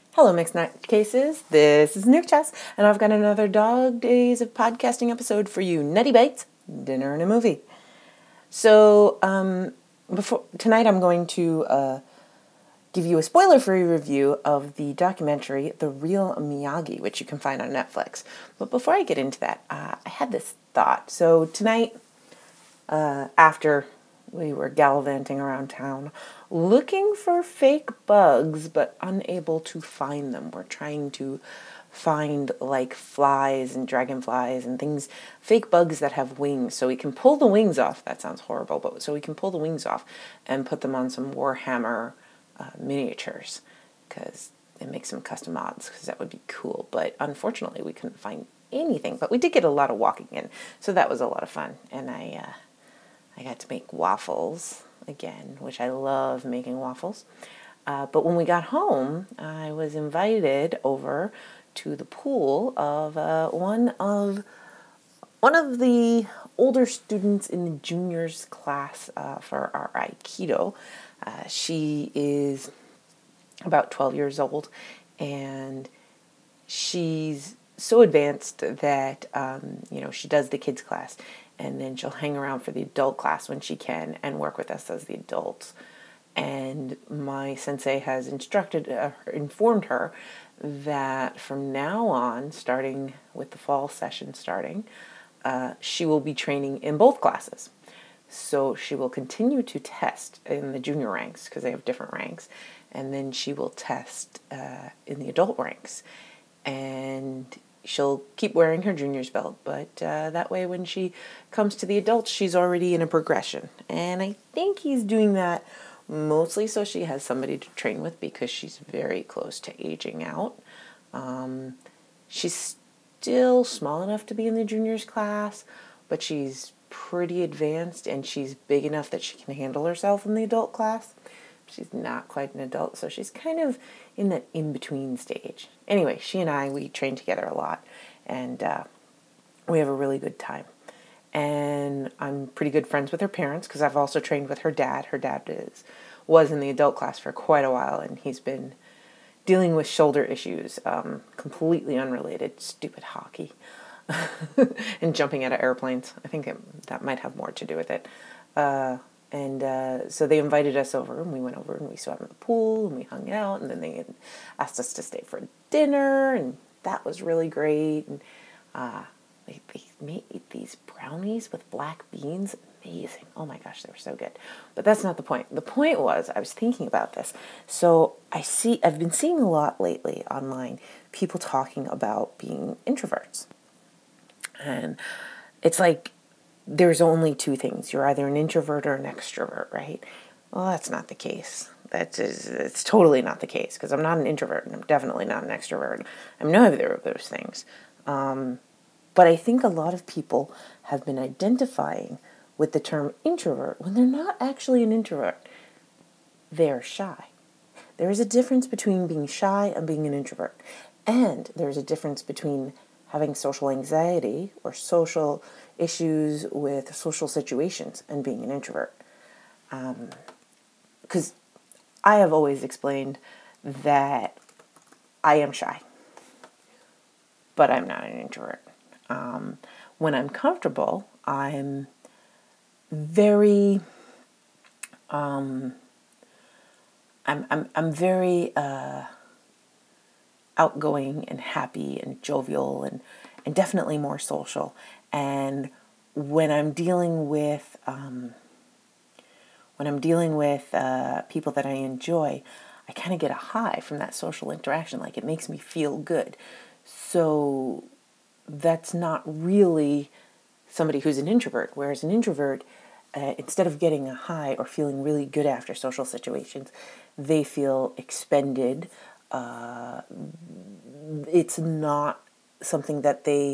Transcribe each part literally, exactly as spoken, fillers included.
Hello, Mixed Night Cases. This is Nuke Chess, and I've got another Dog Days of Podcasting episode for you. Nutty Bites, Dinner and a Movie. So, um, before tonight I'm going to uh, give you a spoiler-free review of the documentary The Real Miyagi, which you can find on Netflix. But before I get into that, uh, I had this thought. So tonight, uh, after we were gallivanting around town, looking for fake bugs, but unable to find them. We're trying to find like flies and dragonflies and things, fake bugs that have wings, so we can pull the wings off. That sounds horrible, but so we can pull the wings off and put them on some Warhammer uh, miniatures, because it makes some custom mods, because that would be cool. But unfortunately, we couldn't find anything. But we did get a lot of walking in, so that was a lot of fun. And I, uh, I got to make waffles again, which I love making waffles. Uh, but when we got home, I was invited over to the pool of uh, one of one of the older students in the juniors class uh, for our Aikido. Uh, she is about twelve years old, and she's so advanced that um, you know she does the kids class, and then she'll hang around for the adult class when she can and work with us as the adults. And my sensei has instructed, uh, informed her that from now on, starting with the fall session starting, uh, she will be training in both classes. So she will continue to test in the junior ranks, because they have different ranks, and then she will test uh, in the adult ranks. And she'll keep wearing her junior's belt, but uh, that way when she comes to the adults, she's already in a progression. And I think he's doing that mostly so she has somebody to train with, because she's very close to aging out. Um, she's still small enough to be in the juniors class, but she's pretty advanced, and she's big enough that she can handle herself in the adult class. She's not quite an adult, so she's kind of in that in-between stage. Anyway, she and I, we train together a lot, and uh, we have a really good time. And I'm pretty good friends with her parents, because I've also trained with her dad. Her dad is was in the adult class for quite a while, and he's been dealing with shoulder issues, um, completely unrelated, stupid hockey, and jumping out of airplanes. I think it, that might have more to do with it. Uh, and uh, so they invited us over, and we went over, and we swam in the pool, and we hung out, and then they asked us to stay for dinner, and that was really great. And uh, they, they made these brownies with black beans. Amazing. Oh my gosh, they were so good. But that's not the point. The point was, I was thinking about this. So I see, I've been seeing a lot lately online, people talking about being introverts. And it's like, there's only two things. You're either an introvert or an extrovert, right? Well, that's not the case. That's it's totally not the case, because I'm not an introvert, and I'm definitely not an extrovert. I'm neither of those things. Um, but I think a lot of people have been identifying with the term introvert when they're not actually an introvert. They're shy. There is a difference between being shy and being an introvert. And there's a difference between having social anxiety or social issues with social situations and being an introvert. Because um, I have always explained that I am shy, but I'm not an introvert. Um, when I'm comfortable, I'm very, um, I'm, I'm, I'm very, uh, outgoing and happy and jovial and, and definitely more social. And when I'm dealing with, um, when I'm dealing with, uh, people that I enjoy, I kind of get a high from that social interaction. Like, it makes me feel good. So that's not really somebody who's an introvert, whereas an introvert, Uh, instead of getting a high or feeling really good after social situations, they feel expended. Uh, it's not something that they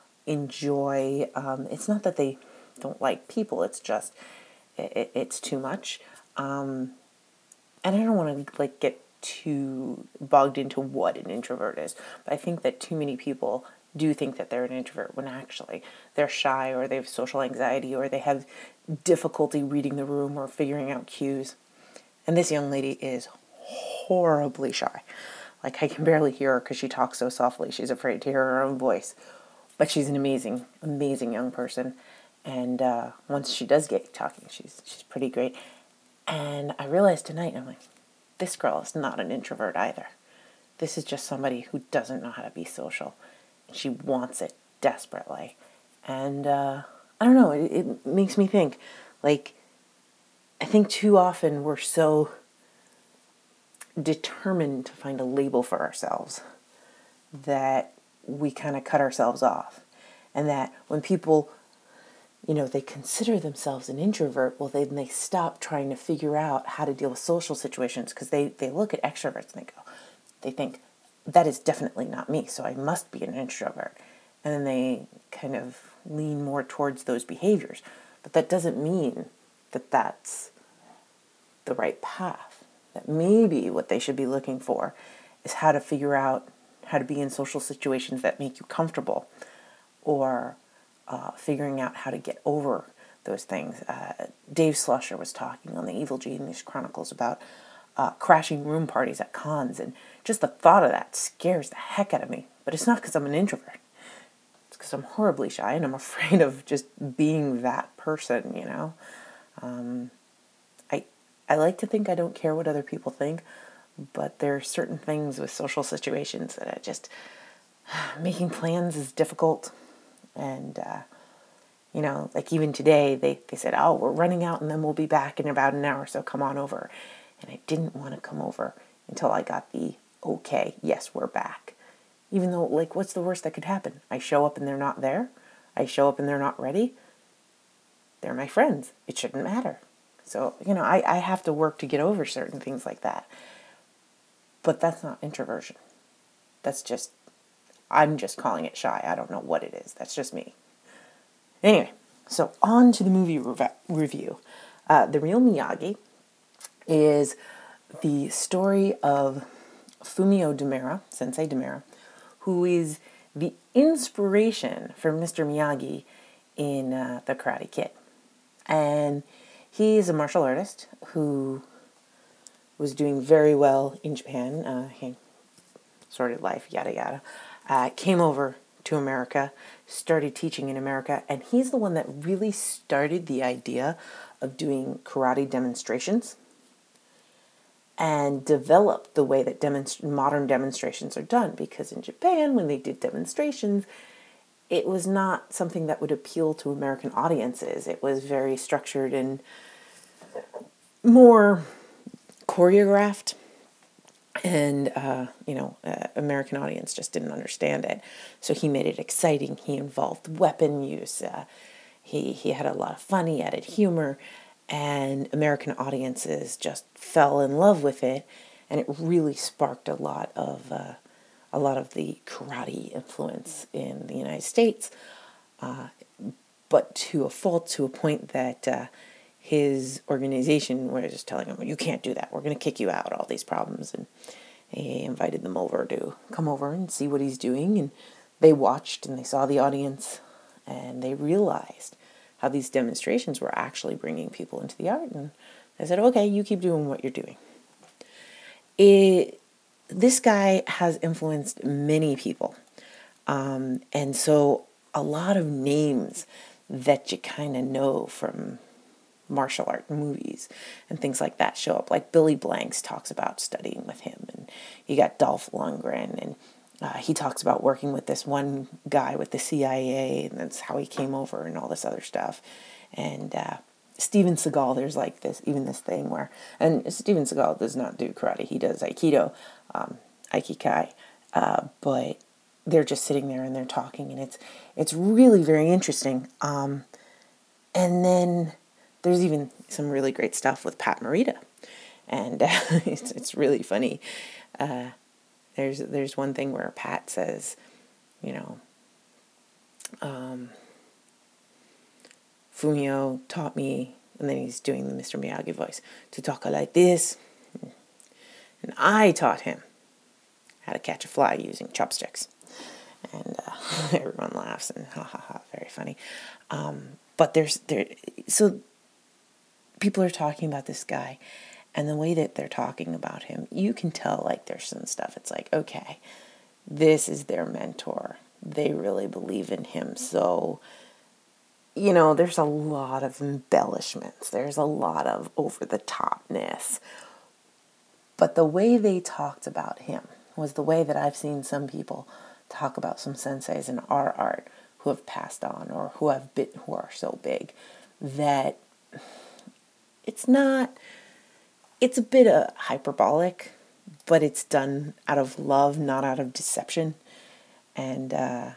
enjoy. Um, it's not that they don't like people. It's just, it, it's too much. Um, and I don't want to like get too bogged into what an introvert is, but I think that too many people do think that they're an introvert when actually they're shy, or they have social anxiety, or they have difficulty reading the room or figuring out cues. And this young lady is horribly shy. Like, I can barely hear her because she talks so softly. She's afraid to hear her own voice. But she's an amazing, amazing young person. And uh, once she does get talking, she's she's pretty great. And I realized tonight, I'm like, this girl is not an introvert either. This is just somebody who doesn't know how to be social. She wants it desperately. And uh, I don't know, it, it makes me think, like, I think too often we're so determined to find a label for ourselves that we kind of cut ourselves off. And that when people, you know, they consider themselves an introvert, well, then they stop trying to figure out how to deal with social situations, because they, they look at extroverts and they go, they think, that is definitely not me, so I must be an introvert. And then they kind of lean more towards those behaviors. But that doesn't mean that that's the right path. That maybe what they should be looking for is how to figure out how to be in social situations that make you comfortable, or uh, figuring out how to get over those things. Uh, Dave Slusher was talking on the Evil Genius Chronicles about uh, crashing room parties at cons, and just the thought of that scares the heck out of me. But it's not because I'm an introvert. It's because I'm horribly shy and I'm afraid of just being that person, you know. Um, I I like to think I don't care what other people think, but there are certain things with social situations that I just, making plans is difficult. And, uh, you know, like even today, they, they said, oh, we're running out and then we'll be back in about an hour, so come on over. And I didn't want to come over until I got the, okay, yes, we're back. Even though, like, what's the worst that could happen? I show up and they're not there. I show up and they're not ready. They're my friends. It shouldn't matter. So, you know, I, I have to work to get over certain things like that. But that's not introversion. That's just, I'm just calling it shy. I don't know what it is. That's just me. Anyway, so on to the movie rev- review. Uh, The Real Miyagi is the story of Fumio Demura, Sensei Demura, who is the inspiration for Mister Miyagi in uh, The Karate Kid. And he is a martial artist who was doing very well in Japan. Uh, he sorted life, yada yada. Uh, came over to America, started teaching in America, and he's the one that really started the idea of doing karate demonstrations and developed the way that demonst- modern demonstrations are done. Because in Japan, when they did demonstrations, it was not something that would appeal to American audiences. It was very structured and more choreographed. And, uh, you know, uh, American audience just didn't understand it. So he made it exciting. He involved weapon use. Uh, he, he had a lot of fun. He added humor. And American audiences just fell in love with it. And it really sparked a lot of uh, a lot of the karate influence in the United States. Uh, but to a fault, to a point that uh, his organization was just telling him, you can't do that. We're going to kick you out, all these problems. And he invited them over to come over and see what he's doing. And they watched and they saw the audience and they realized how these demonstrations were actually bringing people into the art. And they said, okay, you keep doing what you're doing. It, this guy has influenced many people. Um, and so a lot of names that you kind of know from martial art movies and things like that show up. Like Billy Blanks talks about studying with him, and you got Dolph Lundgren, and uh, he talks about working with this one guy with the C I A, and that's how he came over and all this other stuff. And uh, Steven Seagal, there's like this, even this thing where, and Steven Seagal does not do karate, he does Aikido, um, Aikikai, uh, but they're just sitting there and they're talking, and it's it's really very interesting. Um, and then there's even some really great stuff with Pat Morita, and uh, it's it's really funny. Uh, there's there's one thing where Pat says, you know, um, Fumio taught me, and then he's doing the Mister Miyagi voice, to talk like this, and I taught him how to catch a fly using chopsticks. And uh, everyone laughs and ha ha ha, very funny. Um, but there's there, so people are talking about this guy, And the way that they're talking about him, you can tell like there's some stuff. It's like, okay, this is their mentor. They really believe in him. So, you know, there's a lot of embellishments. There's a lot of over-the-topness. But the way they talked about him was the way that I've seen some people talk about some senseis in our art who have passed on or who have been, who are so big that it's not, it's a bit uh, hyperbolic, but it's done out of love, not out of deception. And uh,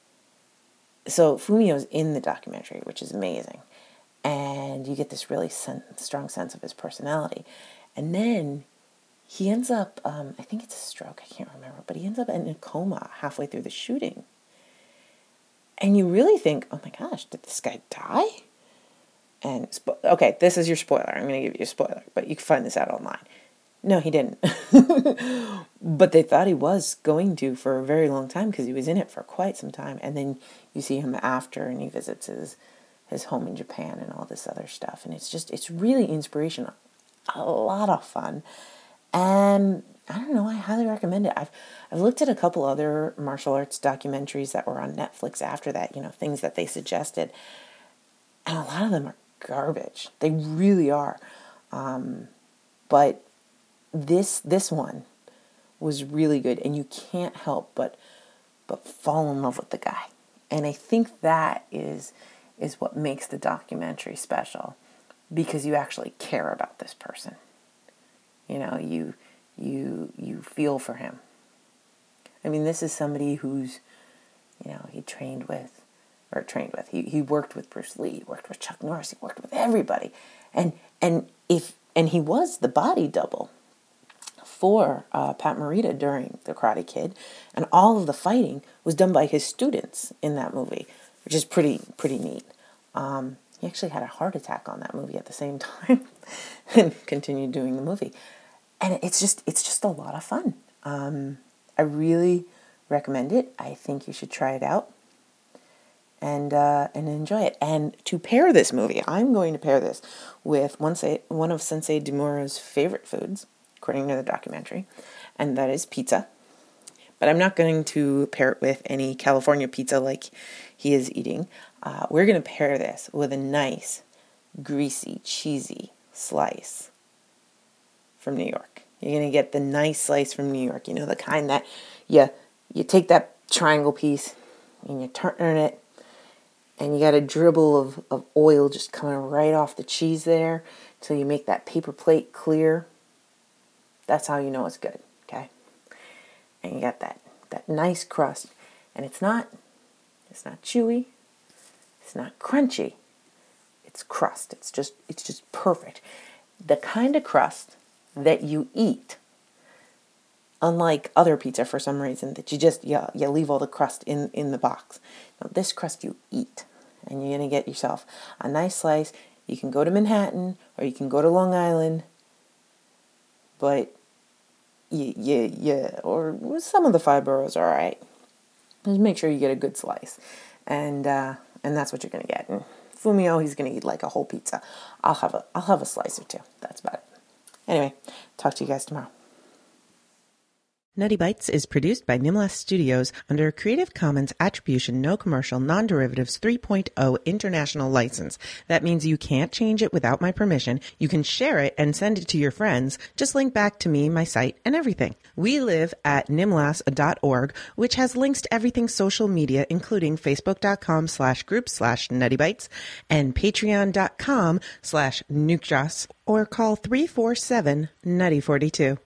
so Fumio's in the documentary, which is amazing. And you get this really sen- strong sense of his personality. And then he ends up, um, I think it's a stroke, I can't remember, but he ends up in a coma halfway through the shooting. And you really think, oh my gosh, did this guy die? And, spo- okay, this is your spoiler. I'm going to give you a spoiler, but you can find this out online. No, he didn't. But they thought he was going to for a very long time because he was in it for quite some time. And then you see him after and he visits his, his home in Japan and all this other stuff. And it's just, it's really inspirational. A lot of fun. And I don't know, I highly recommend it. I've I've looked at a couple other martial arts documentaries that were on Netflix after that, you know, things that they suggested. And a lot of them are garbage. They really are. Um, but this this one was really good, and you can't help but but fall in love with the guy. And I think that is is what makes the documentary special, because you actually care about this person. You know, you you you feel for him. I mean, this is somebody who's, you know, he trained with, or trained with, he, he worked with Bruce Lee, he worked with Chuck Norris, he worked with everybody. And and if and he was the body double for uh, Pat Morita during The Karate Kid, and all of the fighting was done by his students in that movie, which is pretty pretty neat. Um, he actually had a heart attack on that movie at the same time and continued doing the movie. And it's just it's just a lot of fun. Um, I really recommend it. I think you should try it out and uh, and enjoy it. And to pair this movie, I'm going to pair this with one, say, one of Sensei Demura's favorite foods, according to the documentary, and that is pizza. But I'm not going to pair it with any California pizza like he is eating. Uh, we're going to pair this with a nice, greasy, cheesy slice from New York. You're going to get the nice slice from New York. You know, the kind that you, you take that triangle piece and you turn it, and you got a dribble of, of oil just coming right off the cheese there till you make that paper plate clear. That's how you know it's good, okay? And you got that, that nice crust. And it's not, it's not chewy. It's not crunchy. It's crust. It's just, it's just perfect. The kind of crust that you eat, unlike other pizza for some reason, that you just, you, you leave all the crust in, in the box. Now, this crust you eat, and you're going to get yourself a nice slice. You can go to Manhattan, or you can go to Long Island, but you, you, you, or some of the five boroughs are all right. Just make sure you get a good slice, and uh, and that's what you're going to get. And Fumio, he's going to eat like a whole pizza. I'll have a, I'll have a slice or two. That's about it. Anyway, talk to you guys tomorrow. Nutty Bites is produced by Nimlas Studios under a Creative Commons Attribution No Commercial Non-Derivatives three point oh International License. That means you can't change it without my permission. You can share it and send it to your friends. Just link back to me, my site, and everything. We live at nimlas dot org, which has links to everything social media, including facebook.com slash group slash nuttybites and patreon.com slash nukejoss, or call three four seven, nutty forty-two.